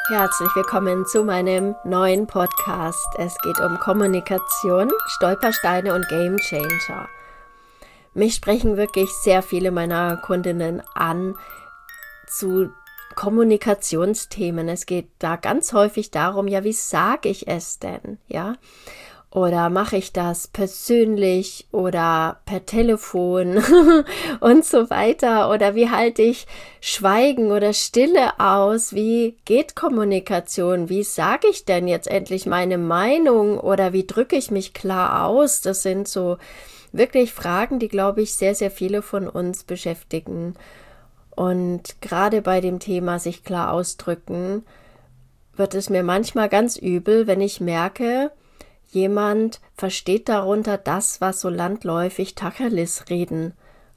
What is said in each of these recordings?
Herzlich willkommen zu meinem neuen Podcast. Es geht um Kommunikation, Stolpersteine und Game Changer. Mich sprechen wirklich sehr viele meiner Kundinnen an zu Kommunikationsthemen. Es geht da ganz häufig darum, ja, wie sage ich es denn, ja? Oder mache ich das persönlich oder per Telefon und so weiter? Oder wie halte ich Schweigen oder Stille aus? Wie geht Kommunikation? Wie sage ich denn jetzt endlich meine Meinung? Oder wie drücke ich mich klar aus? Das sind so wirklich Fragen, die, glaube ich, sehr, sehr viele von uns beschäftigen. Und gerade bei dem Thema sich klar ausdrücken, wird es mir manchmal ganz übel, wenn ich merke, jemand versteht darunter das, was so landläufig Tacheles-Reden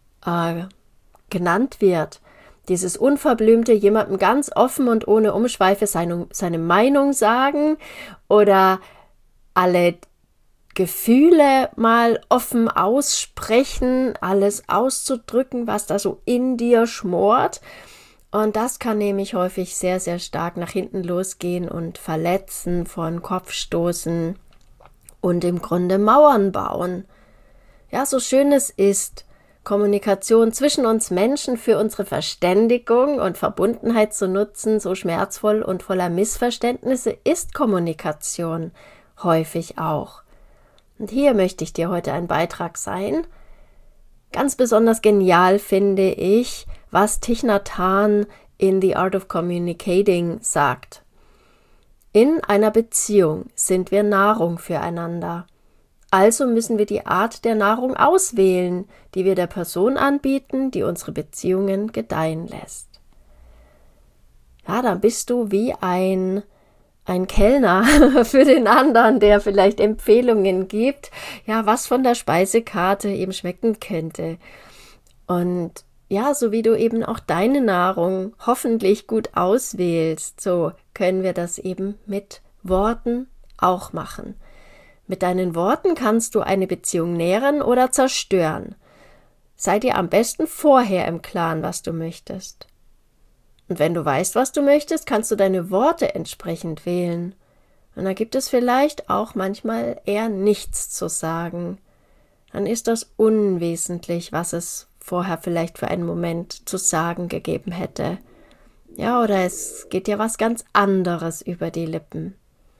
genannt wird. Dieses unverblümte, jemandem ganz offen und ohne Umschweife seine Meinung sagen oder alle Gefühle mal offen aussprechen, alles auszudrücken, was da so in dir schmort. Und das kann nämlich häufig sehr, sehr stark nach hinten losgehen und verletzen, vor den Kopf stoßen und im Grunde Mauern bauen. Ja, so schön es ist, Kommunikation zwischen uns Menschen für unsere Verständigung und Verbundenheit zu nutzen, so schmerzvoll und voller Missverständnisse ist Kommunikation häufig auch. Und hier möchte ich dir heute ein Beitrag sein. Ganz besonders genial finde ich, was Thich Nhat Hanh in The Art of Communicating sagt. In einer Beziehung sind wir Nahrung füreinander. Also müssen wir die Art der Nahrung auswählen, die wir der Person anbieten, die unsere Beziehungen gedeihen lässt. Ja, dann bist du wie ein Kellner für den anderen, der vielleicht Empfehlungen gibt, ja, was von der Speisekarte eben schmecken könnte. Und ja, so wie du eben auch deine Nahrung hoffentlich gut auswählst, so können wir das eben mit Worten auch machen. Mit deinen Worten kannst du eine Beziehung nähren oder zerstören. Sei dir am besten vorher im Klaren, was du möchtest. Und wenn du weißt, was du möchtest, kannst du deine Worte entsprechend wählen. Und da gibt es vielleicht auch manchmal eher nichts zu sagen. Dann ist das unwesentlich, was es vorher vielleicht für einen Moment zu sagen gegeben hätte. Ja, oder es geht ja was ganz anderes über die Lippen.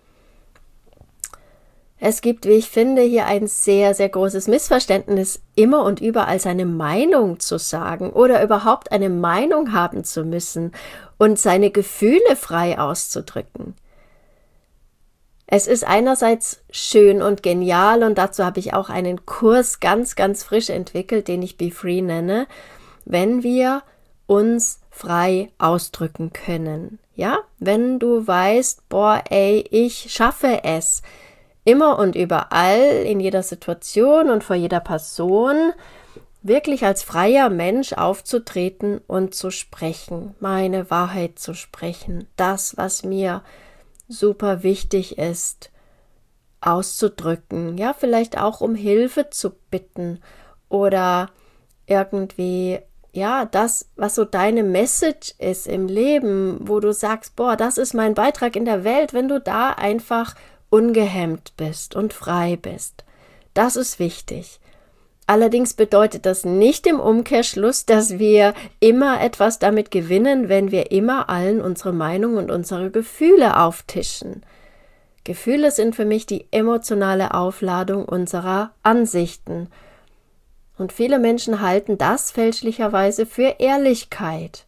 Es gibt, wie ich finde, hier ein sehr, sehr großes Missverständnis, immer und überall seine Meinung zu sagen oder überhaupt eine Meinung haben zu müssen und seine Gefühle frei auszudrücken. Es ist einerseits schön und genial und dazu habe ich auch einen Kurs ganz, ganz frisch entwickelt, den ich Be Free nenne, wenn wir uns frei ausdrücken können. Ja, wenn du weißt, boah, ey, ich schaffe es, immer und überall, in jeder Situation und vor jeder Person, wirklich als freier Mensch aufzutreten und zu sprechen, meine Wahrheit zu sprechen, das, was mir super wichtig ist, auszudrücken, ja, vielleicht auch um Hilfe zu bitten oder irgendwie, ja, das, was so deine Message ist im Leben, wo du sagst, boah, das ist mein Beitrag in der Welt, wenn du da einfach ungehemmt bist und frei bist. Das ist wichtig. Allerdings bedeutet das nicht im Umkehrschluss, dass wir immer etwas damit gewinnen, wenn wir immer allen unsere Meinung und unsere Gefühle auftischen. Gefühle sind für mich die emotionale Aufladung unserer Ansichten. Und viele Menschen halten das fälschlicherweise für Ehrlichkeit.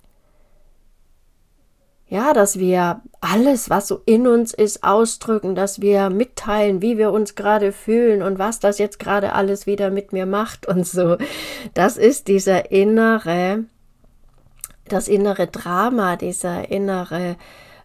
Ja, dass wir alles, was so in uns ist, ausdrücken, dass wir mitteilen, wie wir uns gerade fühlen und was das jetzt gerade alles wieder mit mir macht und so. Das ist das innere Drama, dieser innere,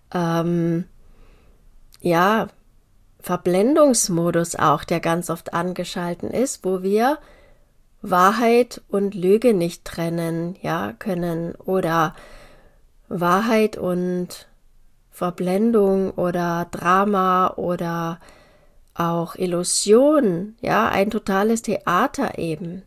Verblendungsmodus auch, der ganz oft angeschalten ist, wo wir Wahrheit und Lüge nicht trennen, ja, können oder Wahrheit und Verblendung oder Drama oder auch Illusion, ja, ein totales Theater eben.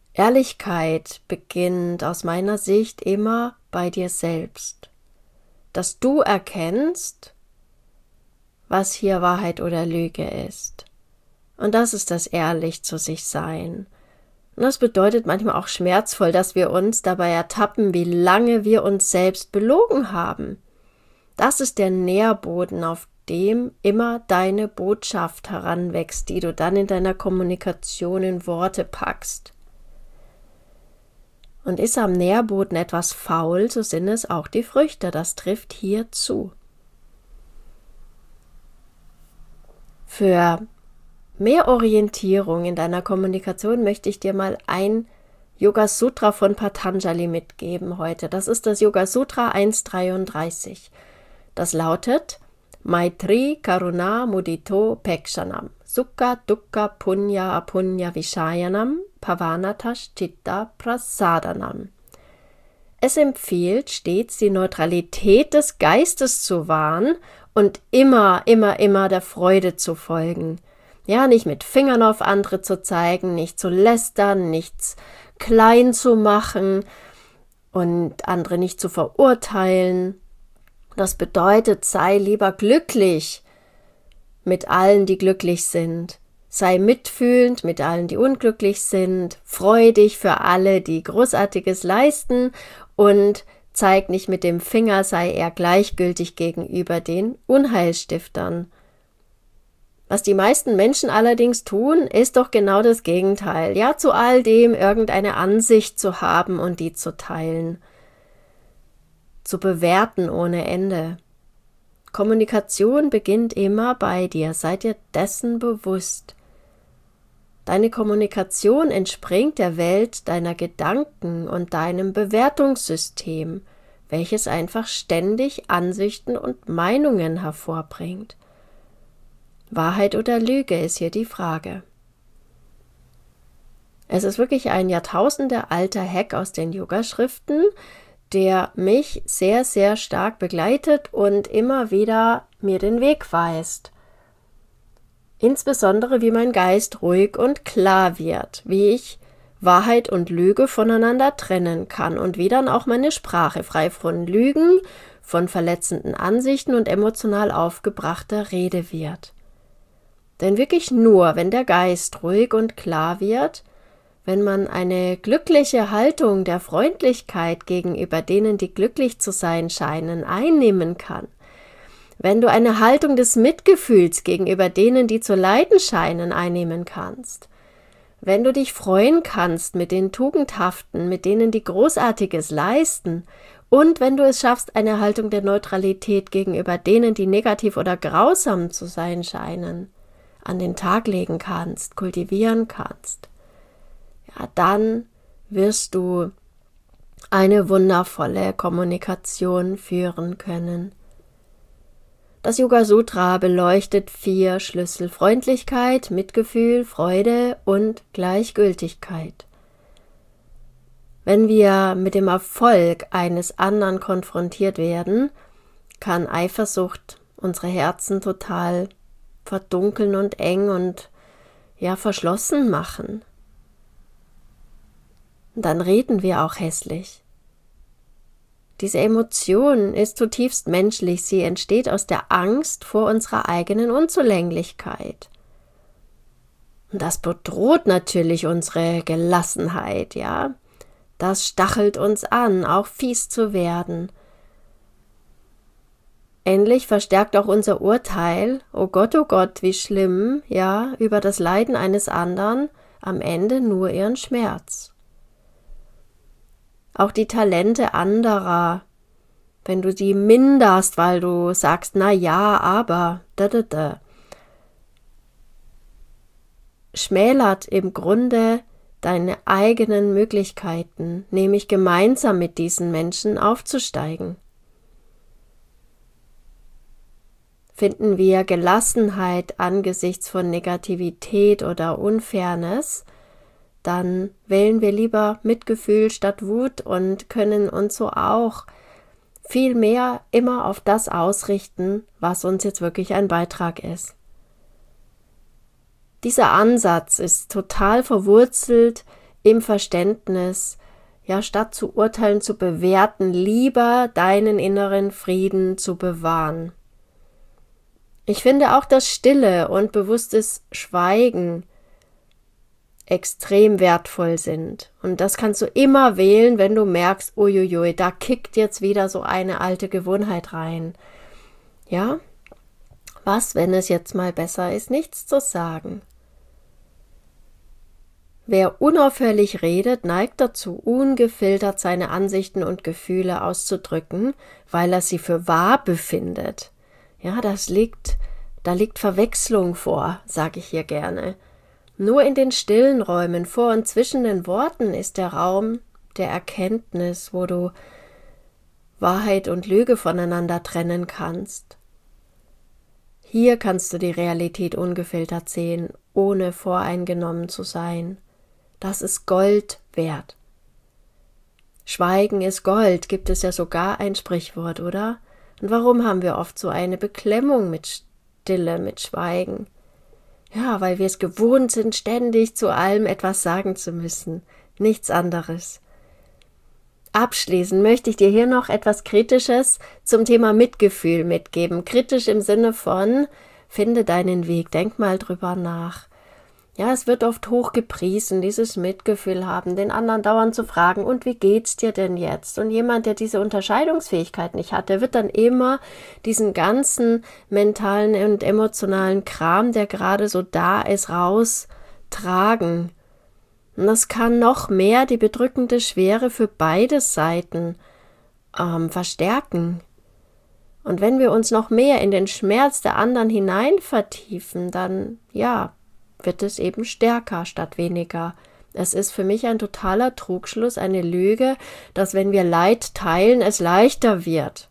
Ehrlichkeit beginnt aus meiner Sicht immer bei dir selbst. dass du erkennst, was hier Wahrheit oder Lüge ist. Und das ist das ehrlich zu sich sein. Und das bedeutet manchmal auch schmerzvoll, dass wir uns dabei ertappen, wie lange wir uns selbst belogen haben. Das ist der Nährboden, auf dem immer deine Botschaft heranwächst, die du dann in deiner Kommunikation in Worte packst. Und ist am Nährboden etwas faul, so sind es auch die Früchte. Das trifft hier zu. Für mehr Orientierung in deiner Kommunikation möchte ich dir mal ein Yoga Sutra von Patanjali mitgeben heute. Das ist das Yoga Sutra 1.33. Das lautet: Maitri Karuna Mudito Pekshanam Sukha Dukkha Punya Apunya Vishayanam Pavanatash Chitta Prasadanam. Es empfiehlt stets, die Neutralität des Geistes zu wahren und immer der Freude zu folgen. Ja, nicht mit Fingern auf andere zu zeigen, nicht zu lästern, nichts klein zu machen und andere nicht zu verurteilen. Das bedeutet, sei lieber glücklich mit allen, die glücklich sind. Sei mitfühlend mit allen, die unglücklich sind. Freu dich für alle, die Großartiges leisten und zeig nicht mit dem Finger, sei eher gleichgültig gegenüber den Unheilstiftern. Was die meisten Menschen allerdings tun, ist doch genau das Gegenteil. Ja, zu all dem irgendeine Ansicht zu haben und die zu teilen. Zu bewerten ohne Ende. Kommunikation beginnt immer bei dir, sei dir dessen bewusst. Deine Kommunikation entspringt der Welt deiner Gedanken und deinem Bewertungssystem, welches einfach ständig Ansichten und Meinungen hervorbringt. Wahrheit oder Lüge ist hier die Frage. Es ist wirklich ein jahrtausendealter Hack aus den Yogaschriften, der mich sehr, sehr stark begleitet und immer wieder mir den Weg weist. Insbesondere, wie mein Geist ruhig und klar wird, wie ich Wahrheit und Lüge voneinander trennen kann und wie dann auch meine Sprache frei von Lügen, von verletzenden Ansichten und emotional aufgebrachter Rede wird. Denn wirklich nur, wenn der Geist ruhig und klar wird, wenn man eine glückliche Haltung der Freundlichkeit gegenüber denen, die glücklich zu sein scheinen, einnehmen kann, wenn du eine Haltung des Mitgefühls gegenüber denen, die zu leiden scheinen, einnehmen kannst, wenn du dich freuen kannst mit den Tugendhaften, mit denen, die Großartiges leisten, und wenn du es schaffst, eine Haltung der Neutralität gegenüber denen, die negativ oder grausam zu sein scheinen, an den Tag legen kannst, kultivieren kannst, ja, dann wirst du eine wundervolle Kommunikation führen können. Das Yoga Sutra beleuchtet 4 Schlüssel: Freundlichkeit, Mitgefühl, Freude und Gleichgültigkeit. Wenn wir mit dem Erfolg eines anderen konfrontiert werden, kann Eifersucht unsere Herzen total verdunkeln und eng und ja verschlossen machen. Und dann reden wir auch hässlich. Diese Emotion ist zutiefst menschlich, sie entsteht aus der Angst vor unserer eigenen Unzulänglichkeit. Und das bedroht natürlich unsere Gelassenheit, ja. Das stachelt uns an, auch fies zu werden. Endlich verstärkt auch unser Urteil, oh Gott, wie schlimm, ja, über das Leiden eines anderen, am Ende nur ihren Schmerz. Auch die Talente anderer, wenn du sie minderst, weil du sagst, na ja, aber, schmälert im Grunde deine eigenen Möglichkeiten, nämlich gemeinsam mit diesen Menschen aufzusteigen. Finden wir Gelassenheit angesichts von Negativität oder Unfairness, dann wählen wir lieber Mitgefühl statt Wut und können uns so auch viel mehr immer auf das ausrichten, was uns jetzt wirklich ein Beitrag ist. Dieser Ansatz ist total verwurzelt im Verständnis, Ja, statt zu urteilen, zu bewerten, lieber deinen inneren Frieden zu bewahren. Ich finde auch das stille und bewusstes Schweigen extrem wertvoll sind. Und das kannst du immer wählen, wenn du merkst, uiuiui, da kickt jetzt wieder so eine alte Gewohnheit rein. Ja? Was, wenn es jetzt mal besser ist, nichts zu sagen? Wer unaufhörlich redet, neigt dazu, ungefiltert seine Ansichten und Gefühle auszudrücken, weil er sie für wahr befindet. Ja, da liegt Verwechslung vor, sage ich hier gerne. Nur in den stillen Räumen vor und zwischen den Worten ist der Raum der Erkenntnis, wo du Wahrheit und Lüge voneinander trennen kannst. Hier kannst du die Realität ungefiltert sehen, ohne voreingenommen zu sein. Das ist Gold wert. Schweigen ist Gold, gibt es ja sogar ein Sprichwort, oder? Und warum haben wir oft so eine Beklemmung mit Stille, mit Schweigen? Ja, weil wir es gewohnt sind, ständig zu allem etwas sagen zu müssen. Nichts anderes. Abschließend möchte ich dir hier noch etwas Kritisches zum Thema Mitgefühl mitgeben. Kritisch im Sinne von, finde deinen Weg, denk mal drüber nach. Ja, es wird oft hochgepriesen, dieses Mitgefühl haben, den anderen dauernd zu fragen, und wie geht's dir denn jetzt? Und jemand, der diese Unterscheidungsfähigkeit nicht hat, der wird dann immer diesen ganzen mentalen und emotionalen Kram, der gerade so da ist, raustragen. Und das kann noch mehr die bedrückende Schwere für beide Seiten verstärken. Und wenn wir uns noch mehr in den Schmerz der anderen hinein vertiefen, dann, ja, wird es eben stärker statt weniger. Es ist für mich ein totaler Trugschluss, eine Lüge, dass wenn wir Leid teilen, es leichter wird.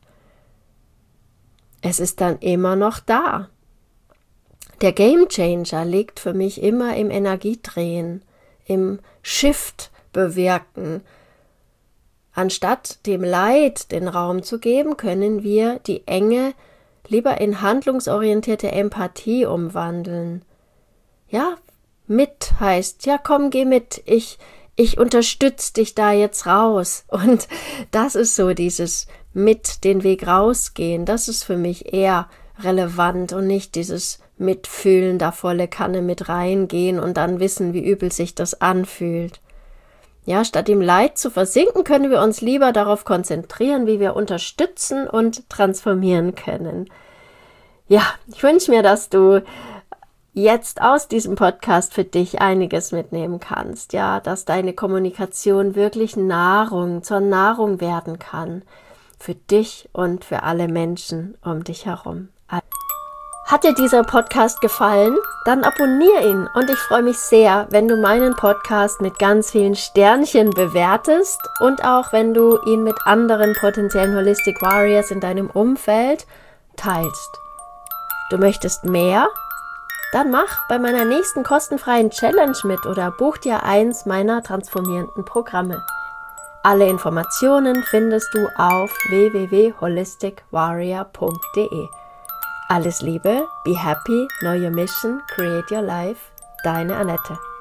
Es ist dann immer noch da. Der Gamechanger liegt für mich immer im Energiedrehen, im Shift bewirken. Anstatt dem Leid den Raum zu geben, können wir die Enge lieber in handlungsorientierte Empathie umwandeln. Ja, mit heißt, ja komm, geh mit, ich unterstütze dich da jetzt raus. Und das ist so dieses mit den Weg rausgehen, das ist für mich eher relevant und nicht dieses Mitfühlen, da volle Kanne mit reingehen und dann wissen, wie übel sich das anfühlt. Ja, statt im Leid zu versinken, können wir uns lieber darauf konzentrieren, wie wir unterstützen und transformieren können. Ja, ich wünsche mir, dass du jetzt aus diesem Podcast für dich einiges mitnehmen kannst, ja, dass deine Kommunikation wirklich zur Nahrung werden kann, für dich und für alle Menschen um dich herum. Hat dir dieser Podcast gefallen? Dann abonniere ihn und ich freue mich sehr, wenn du meinen Podcast mit ganz vielen Sternchen bewertest und auch wenn du ihn mit anderen potenziellen Holistic Warriors in deinem Umfeld teilst. Du möchtest mehr? Dann mach bei meiner nächsten kostenfreien Challenge mit oder buch dir eins meiner transformierenden Programme. Alle Informationen findest du auf www.holisticwarrior.de. Alles Liebe, be happy, know your mission, create your life, deine Annette.